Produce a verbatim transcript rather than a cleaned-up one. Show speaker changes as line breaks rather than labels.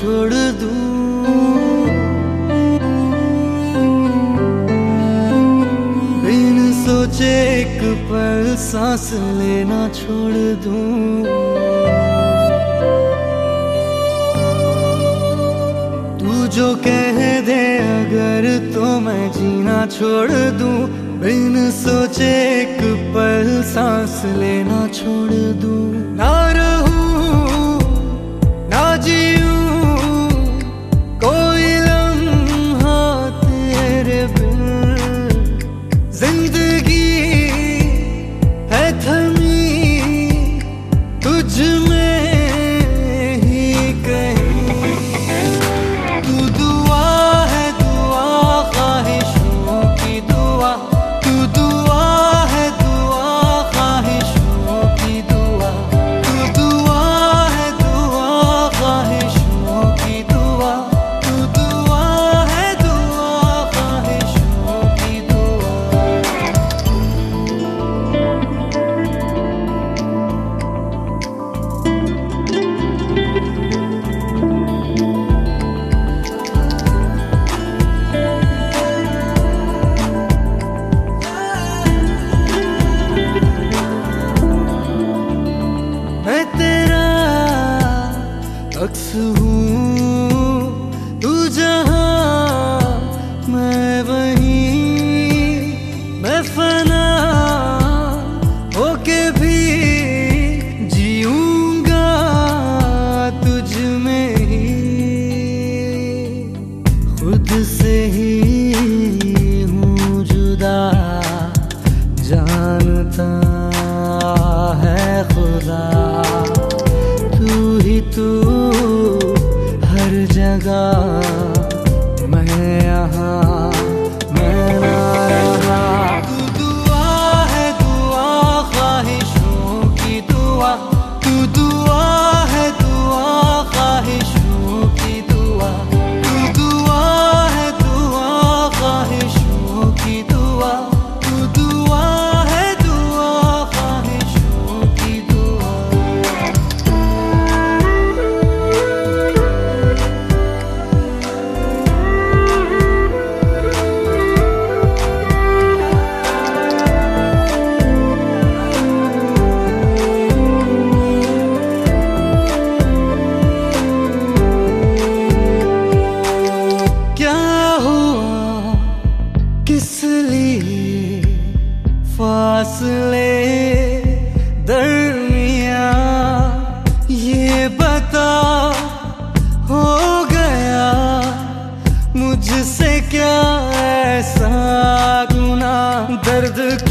छोड़ दूं, बिन सोचे एक पल सांस लेना छोड़ दूं। तू जो कह दे अगर तो मैं जीना छोड़ दूं, बिन सोचे एक पल सांस लेना छोड़ दूं। ना रहूं ना जीऊं कोई लम्हा तेरे बिन, जिंदगी है थमी तुझ में ही कहीं। तू दुआ है दुआ ख्वाहिशों की दुआ, तू दुआ है दुआ ख्वाहिशों की दुआ, तू दुआ है दुआ ख्वाहिशों की दुआ, तू दुआ है दुआ ख्वाहिशों की दुआ। मैं तेरा अक्स हूँ, तू जहाँ मैं वहीं, मैं फना होके भी जीऊंगा तुझ में ही। खुद से ही हूँ जुदा, जानता है खुदा, तू ही तू हर जगह, मैं यहाँ मैं ना रहा। तू दुआ है दुआ ख्वाहिशों की दुआ, तू दुआ है दुआ ख्वाहिशों की दुआ, तू दुआ है दुआ ख्वाहिशों की दुआ, तू दुआ है दुआ ख्वाहिशों की दुआ। क्या हुआ किस लिए फासले दरमिया, ये बता हो गया मुझसे क्या ऐसा गुनाह। दर्द